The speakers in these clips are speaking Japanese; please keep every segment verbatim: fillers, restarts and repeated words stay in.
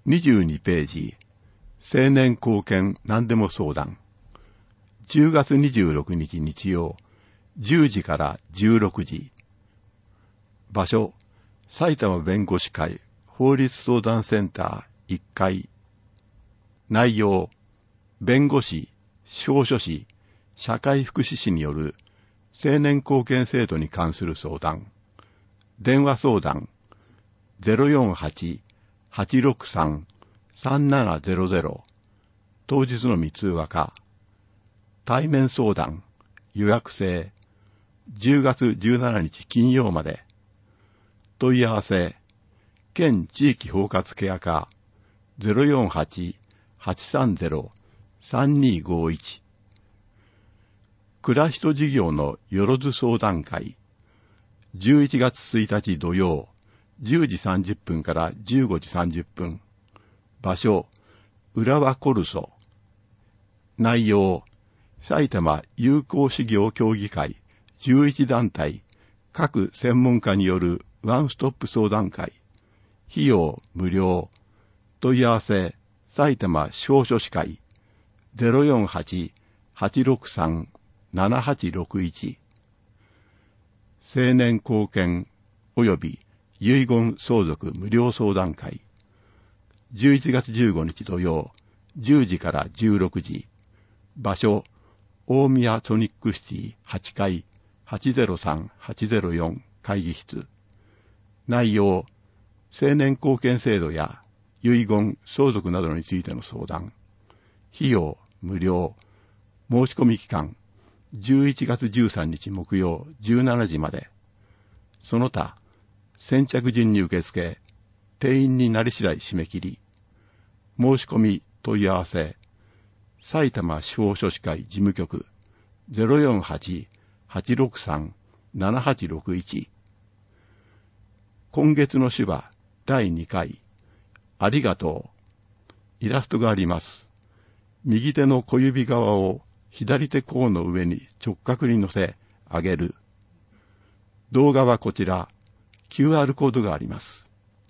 にじゅうにページ、青年貢献何でも相談。じゅうがつにじゅうろくにち日曜、じゅうじからじゅうろくじ。場所、埼玉弁護士会法律相談センターいっかい。内容、弁護士、司法書士、社会福祉士による青年貢献制度に関する相談。電話相談 ゼロよんはち はちろくさん さんななゼロゼロ 当日のみ通話か。対面相談予約制じゅうがつじゅうしちにち金曜まで。問い合わせ県地域包括ケア課 ゼロよんはち はちさんゼロ さんにごいち。暮らしと事業のよろず相談会じゅういちがつついたち土曜じゅうじさんじゅっぷんからじゅうごじさんじゅっぷん。場所浦和コルソ。内容埼玉友好事業協議会じゅういち団体各専門家によるワンストップ相談会。費用無料。問い合わせ埼玉司法書士会 ゼロよんはち はちろくさん ななはちろくいち。青年貢献及び遺言相続無料相談会じゅういちがつじゅうごにち土曜じゅうじからじゅうろくじ。場所大宮ソニックシティはちかい はちゼロさん はちゼロよん 会議室。内容青年貢献制度や遺言相続などについての相談。費用無料。申し込み期間じゅういちがつじゅうさんにち木曜じゅうしちじまで。その他先着順に受付、定員になり次第締め切り。申し込み問い合わせ埼玉司法書士会事務局 ゼロよんはち はちろくさん ななはちろくいち。今月の手話だいにかい。ありがとう。イラストがあります。右手の小指側を左手甲の上に直角に乗せ上げる。動画はこちら キューアール コードがあります。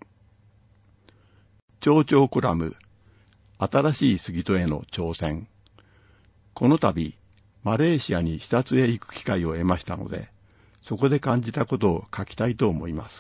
町長コラム新しい杉戸への挑戦。この度マレーシアに視察へ行く機会を得ましたので、そこで感じたことを書きたいと思います。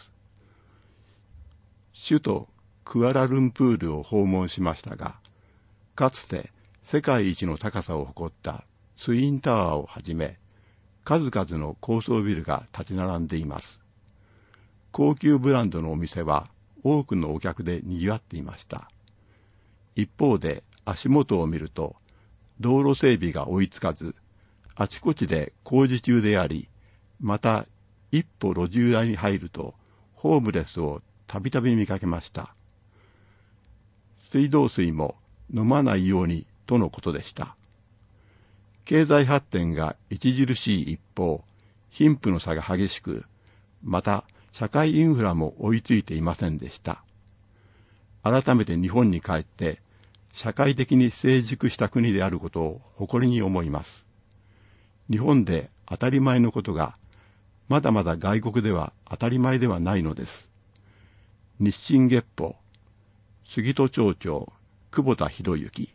首都クアラルンプールを訪問しましたが、かつて世界一の高さを誇ったツインタワーをはじめ、数々の高層ビルが立ち並んでいます。高級ブランドのお店は多くのお客で賑わっていました。一方で足元を見ると、道路整備が追いつかず、あちこちで工事中であり、また一歩路地裏に入ると、ホームレスをたびたび見かけました。水道水も飲まないようにとのことでした。経済発展が著しい一方、貧富の差が激しく、また社会インフラも追いついていませんでした。改めて日本に帰って、社会的に成熟した国であることを誇りに思います。日本で当たり前のことが、まだまだ外国では当たり前ではないのです。日進月歩、杉戸町長、久保田博之。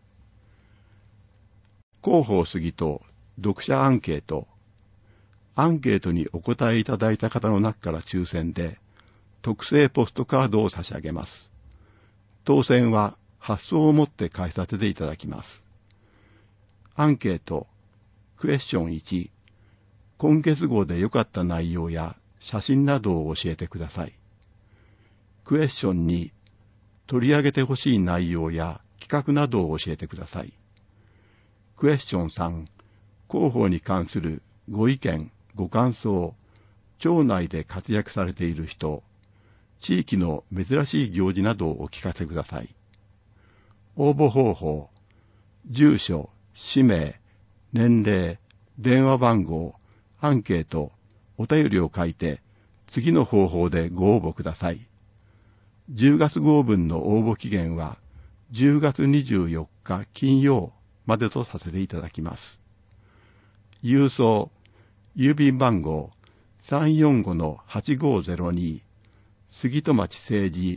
広報杉戸、読者アンケート。アンケートにお答えいただいた方の中から抽選で、特製ポストカードを差し上げます。当選は発送をもって返させていただきます。アンケート、クエスチョンいち、今月号で良かった内容や写真などを教えてください。クエスチョンに、取り上げてほしい内容や企画などを教えてください。クエスチョンさん、広報に関するご意見、ご感想、町内で活躍されている人、地域の珍しい行事などをお聞かせください。応募方法、住所、氏名、年齢、電話番号、アンケート、お便りを書いて、次の方法でご応募ください。じゅうがつ号分の応募期限は、じゅうがつにじゅうよっか金曜までとさせていただきます。郵送、郵便番号 さんよんごのはちごゼロに、杉戸町政治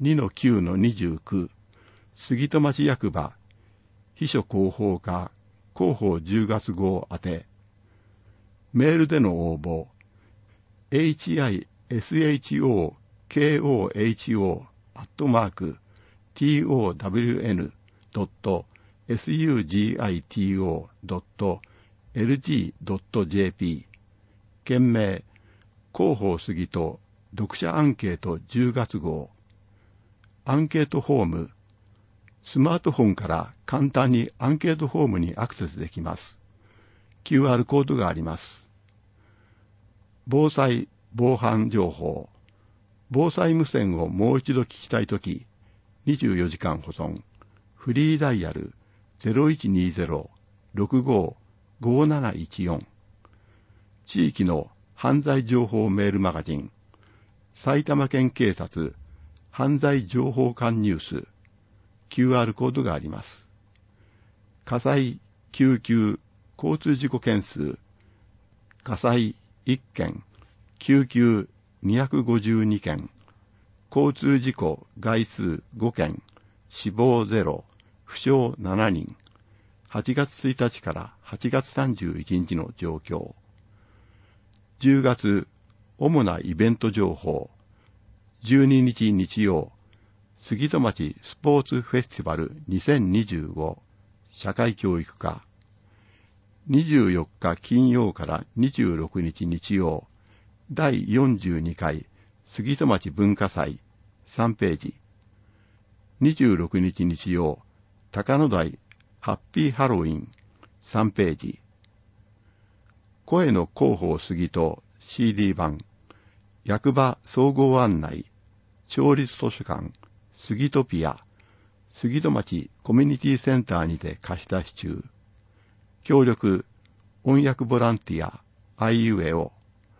にのきゅうのにじゅうきゅう、杉戸町役場、秘書広報課、広報じゅうがつ号宛て、メールでの応募、エイチアイエスエイチオーケーオーエイチオー アットマーク ティーオーダブリューエヌ ドット エスユージーアイティーオー ドット エルジー ドット ジェーピー、件名、広報杉戸読者アンケートじゅうがつ号、アンケートフォーム、スマートフォンから簡単にアンケートフォームにアクセスできます。キューアール コードがあります。防災・防犯情報、防災無線をもう一度聞きたいとき、にじゅうよじかん保存、フリーダイヤル ゼロいちにゼロ ろくご ごなないちよん、地域の犯罪情報メールマガジン、埼玉県警察犯罪情報館ニュース、キューアール コードがあります。火災、救急、交通事故件数、火災いっけん、救急にひゃくごじゅうにけん、交通事故害数ごけん、死亡ゼロ、負傷ななにん、はちがつついたちからはちがつさんじゅういちにちの状況、じゅうがつ主なイベント情報、じゅうににち日曜、杉戸町スポーツフェスティバルにせんにじゅうご社会教育課、にじゅうよっか金曜からにじゅうろくにち日曜、だいよんじゅうにかい杉戸町文化祭さんページ、にじゅうろくにち日曜、高野台ハッピーハロウィンさんページ、声の広報杉戸 シーディー 版、役場総合案内、町立図書館、杉戸ピア、杉戸町コミュニティセンターにて貸し出し中。協力、音訳ボランティア、あいうえお。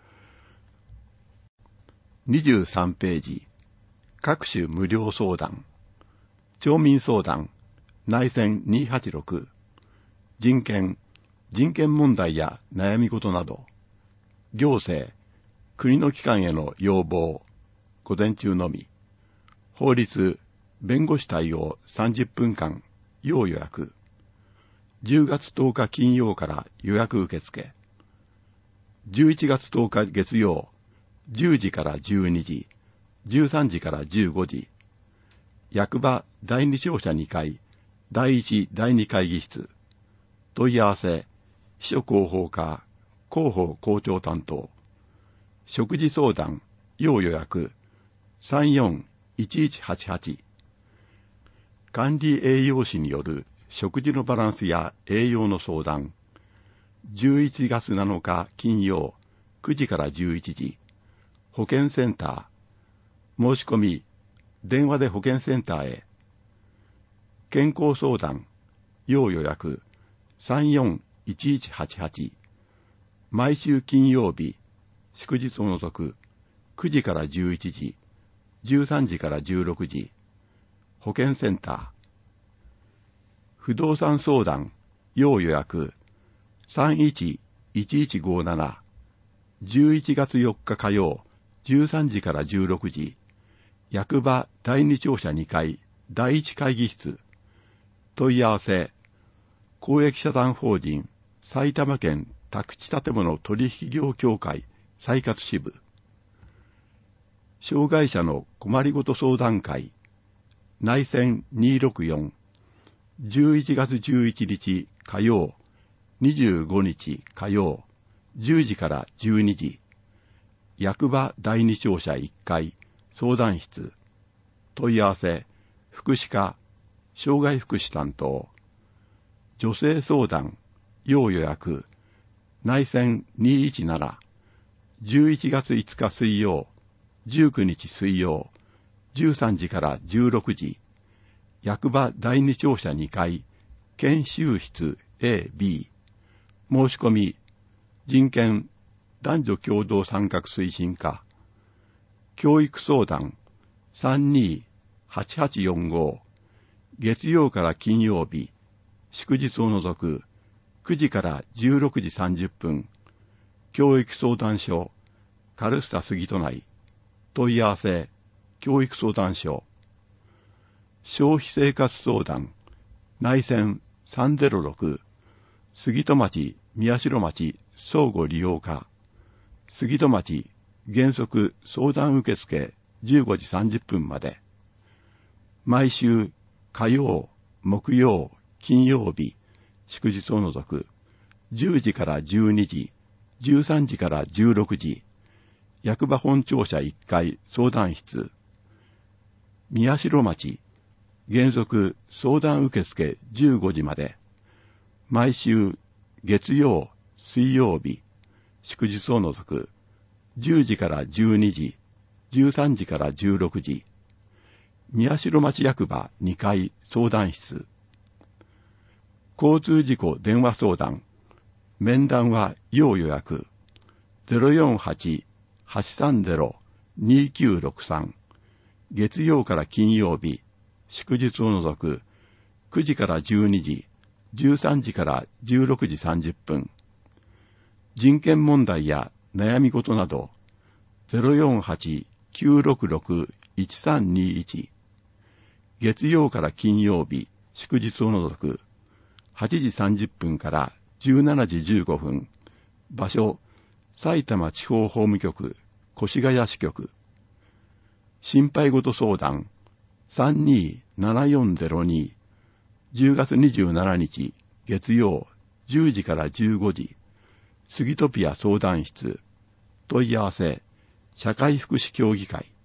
にじゅうさんページ、各種無料相談、町民相談、内線にはちろく、人権、人権問題や悩み事など、行政、国の機関への要望、午前中のみ、法律、弁護士対応さんじゅっぷんかん、要予約、じゅうがつとおか金曜から予約受付、じゅういちがつとおか月曜、じゅうじからじゅうにじ、じゅうさんじからじゅうごじ、役場だいに庁舎にかい、だいいちだいに会議室、問い合わせ、秘書広報課、広報校長担当、食事相談、要予約、さんよんいちいちはちはち、管理栄養士による食事のバランスや栄養の相談、じゅういちがつなのか金曜、くじからじゅういちじ、保健センター、申し込み、電話で保健センターへ、健康相談、要予約、さんよんいちいちはちはち、毎週金曜日、祝日を除く、くじからじゅういちじ、じゅうさんじからじゅうろくじ、保健センター、不動産相談、要予約、さんいちいちいちごなな、じゅういちがつよっか火曜、じゅうさんじからじゅうろくじ、役場だいに庁舎にかい、だいいち会議室、問い合わせ、公益社団法人、埼玉県宅地建物取引業協会、再活支部、障害者の困りごと相談会、内線にひゃくろくじゅうよん、じゅういちがつじゅういちにち火曜、にじゅうごにち火曜、じゅうじからじゅうにじ、役場だいに庁舎いっかい、相談室、問い合わせ、福祉課、障害福祉担当、女性相談、要予約、内線にいちなな、じゅういちがついつか水曜、じゅうくにち水曜、じゅうさんじからじゅうろくじ、役場だいに庁舎にかい、研修室 エービー、申し込み、人権、男女共同参画推進課、教育相談、さんにーはちはちよんご、月曜から金曜日、祝日を除く、くじからじゅうろくじさんじゅっぷん、教育相談所、カルスタ杉戸内、問い合わせ、教育相談所、 消費生活相談、内線さんぜろろく、杉戸町、宮代町、相互利用課、杉戸町、原則相談受付じゅうごじさんじゅっぷんまで。毎週火曜、木曜、金曜日、祝日を除くじゅうじからじゅうにじ、じゅうさんじからじゅうろくじ、役場本庁舎いっかい相談室。宮代町、原則相談受付じゅうごじまで。毎週月曜、水曜日、祝日を除くじゅうじからじゅうにじ、じゅうさんじからじゅうろくじ。宮代町役場にかい相談室。交通事故電話相談。面談は要予約。ゼロよんはち、はちさんゼロ、にきゅうろくさん。月曜から金曜日、祝日を除くくじからじゅうにじ、じゅうさんじからじゅうろくじさんじゅっぷん。人権問題や悩み事など、ゼロよんはち、きゅうろくろく、いちさんにいち。月曜から金曜日、祝日を除くはちじさんじゅっぷんからじゅうしちじじゅうごふん。場所、埼玉地方法務局、越谷支局。心配事相談、さんにーななよんゼロに。じゅうがつにじゅうしちにち、月曜、じゅうじからじゅうごじ。スギトピア相談室。問い合わせ、社会福祉協議会。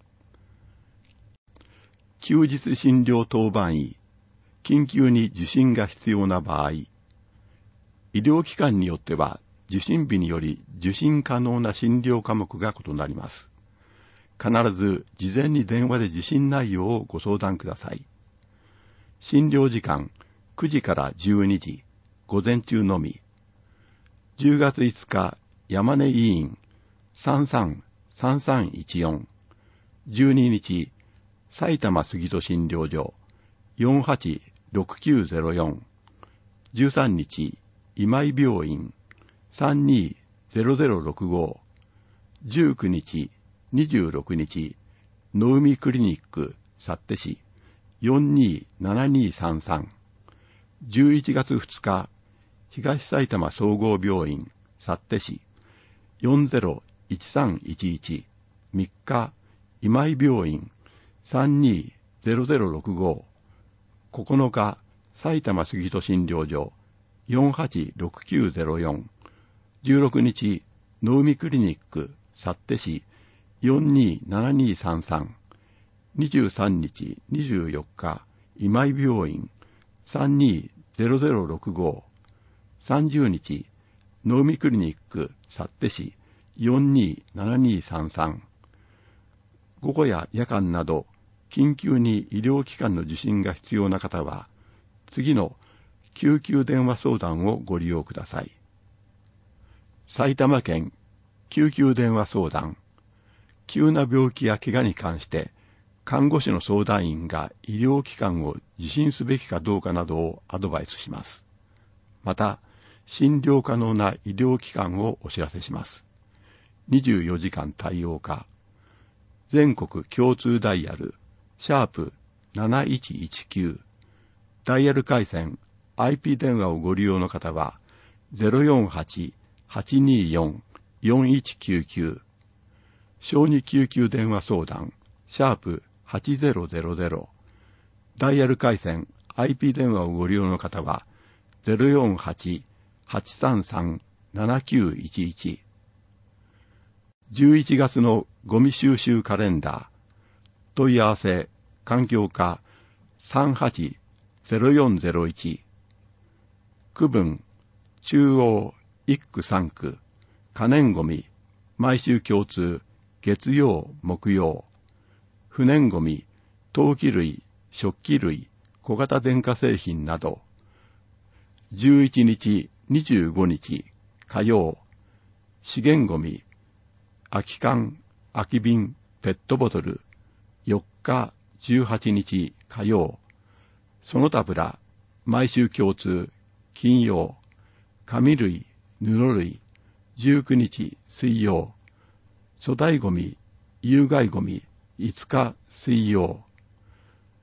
休日診療当番医。緊急に受診が必要な場合。医療機関によっては、受診日により受診可能な診療科目が異なります。必ず事前に電話で受診内容をご相談ください。診療時間くじからじゅうにじ、午前中のみ。じゅうがついつか、山根委員 さんさんさんさんいちよん。じゅうににち、埼玉杉戸診療所 よんはちろくきゅうゼロよん。じゅうさんにち、今井病院 さんにーゼロゼロろくご。じゅうくにち、にじゅうろくにち、のうみクリニック幸手市よんにーななにーさんさん。じゅういちがつふつか、東埼玉総合病院幸手市よんゼロいちさんいちいち。みっか、今井病院さんにーゼロゼロろくご。ここのか、埼玉杉戸診療所よんはちろくきゅうゼロよん。じゅうろくにち、のうみクリニック幸手市よんにーななにーさんさん。にじゅうさんにち、にじゅうよっか、今井病院さんにーゼロゼロろくご。さんじゅうにち、のうみクリニック幸手市よんにーななにーさんさん。午後や夜間など、緊急に医療機関の受診が必要な方は、次の救急電話相談をご利用ください。埼玉県救急電話相談。急な病気や怪我に関して、看護師の相談員が医療機関を受診すべきかどうかなどをアドバイスします。また、診療可能な医療機関をお知らせします。にじゅうよじかん対応可。全国共通ダイヤル、シャープなないちいちきゅう。ダイヤル回線、アイピー 電話をご利用の方は、ゼロよんはち はちにーよん よんいちきゅうきゅう。小児救急電話相談、シャープはちゼロゼロゼロ。ダイヤル回線、アイピー 電話をご利用の方は、ゼロよんはち はちさんさん ななきゅういちいち。じゅういちがつのゴミ収集カレンダー。問い合わせ、環境課さんはちゼロよんゼロいち。区分、中央いっくさんく、可燃ゴミ、毎週共通、月曜、木曜。不燃ゴミ、陶器類、食器類、小型電化製品など。じゅういちにち、にじゅうごにち、火曜。資源ゴミ、空き缶、空き瓶、ペットボトル。よっか、じゅうはちにち、火曜。その他プラ、毎週共通、金曜。紙類、布類、じゅうくにち、水曜。粗大ゴミ、有害ゴミ、いつか、水曜。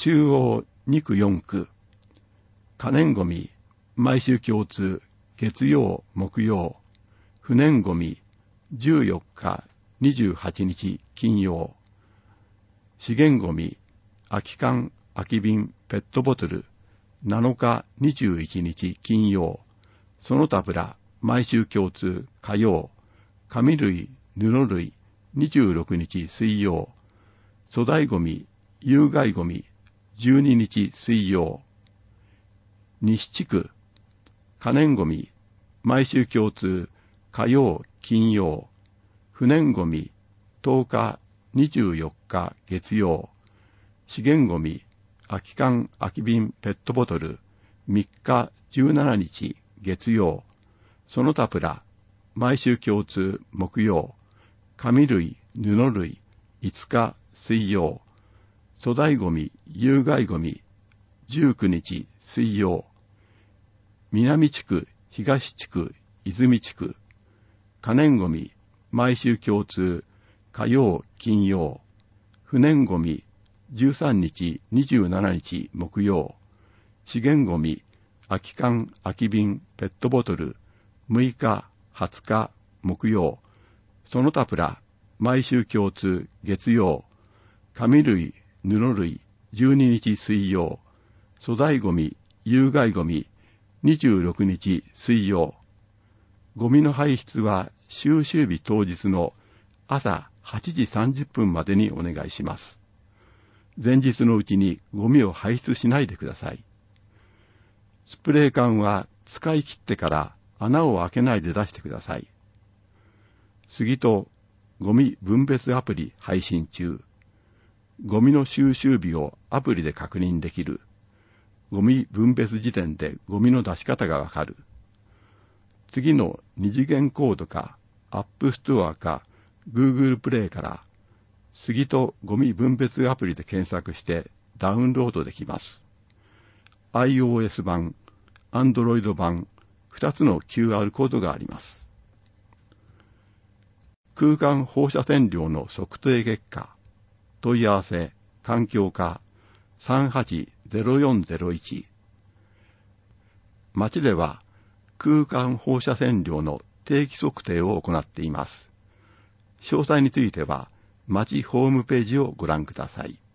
中央に区よん区、可燃ごみ、毎週共通、月曜、木曜、不燃ごみ、じゅうよっか、にじゅうはちにち金曜、資源ごみ、空き缶、空き瓶、ペットボトル、なのか、にじゅういちにち金曜、その他プラ、毎週共通、火曜、紙類、布類、にじゅうろくにち水曜、粗大ごみ、有害ごみ、じゅうににち水曜、西地区、可燃ごみ、毎週共通、火曜、金曜、不燃ごみ、とおか、にじゅうよっか月曜、資源ごみ、空き缶、空き瓶、ペットボトル、みっか、じゅうしちにち月曜、その他プラ、毎週共通、木曜、紙類、布類、いつか、水曜、粗大ごみ、有害ごみ、じゅうくにち水曜、南地区、東地区、泉地区、可燃ごみ、毎週共通、火曜、金曜、不燃ごみ、じゅうさんにち、にじゅうしちにち木曜、資源ごみ、空き缶、空き瓶、ペットボトル、むいか、はつか木曜、その他プラ、毎週共通、月曜、紙類、布類、じゅうににち水曜、粗大ごみ、有害ごみ、にじゅうろくにち水曜。ゴミの排出は収集日当日の朝はちじさんじゅっぷんまでにお願いします。前日のうちにゴミを排出しないでください。スプレー缶は使い切ってから穴を開けないで出してください。杉戸ゴミ分別アプリ配信中。ゴミの収集日をアプリで確認できる。ゴミ分別時点でゴミの出し方がわかる。次の二次元コードか App Store か Google プレイから杉戸ゴミ分別アプリで検索してダウンロードできます。iOS 版、Android 版、ふたつの キューアール コードがあります。空間放射線量の測定結果、問い合わせ、環境課さんはちゼロよんゼロいち。町では空間放射線量の定期測定を行っています。詳細については町ホームページをご覧ください。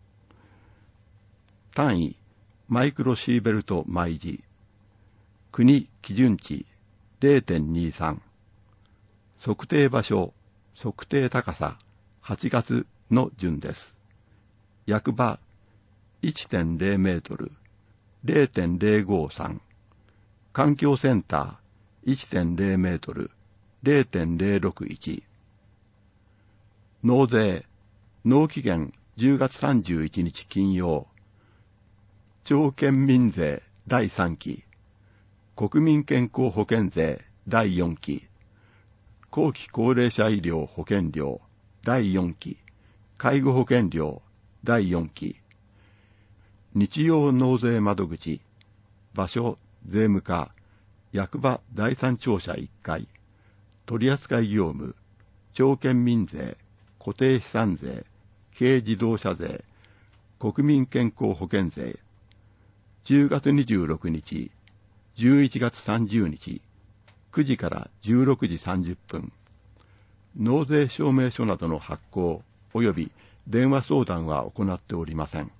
単位、マイクロシーベルト毎時。国基準値 れいてんにさん。測定場所、測定高さはちがつの順です。役場 いってんれいメートル れいてんれいごさん。環境センター いってんれいメートル れいてんれいろくいち。納税、納期限じゅうがつさんじゅういちにち金曜。町県民税だいさんき。国民健康保険税だいよんき。後期高齢者医療保険料だいよんき。介護保険料だいよんき。日曜納税窓口、場所、税務課、役場第三庁舎いっかい、取扱業務、町県民税、固定資産税、軽自動車税、国民健康保険税、じゅうがつにじゅうろくにち、じゅういちがつさんじゅうにち、くじからじゅうろくじさんじゅっぷん、納税証明書などの発行及び電話相談は行っておりません。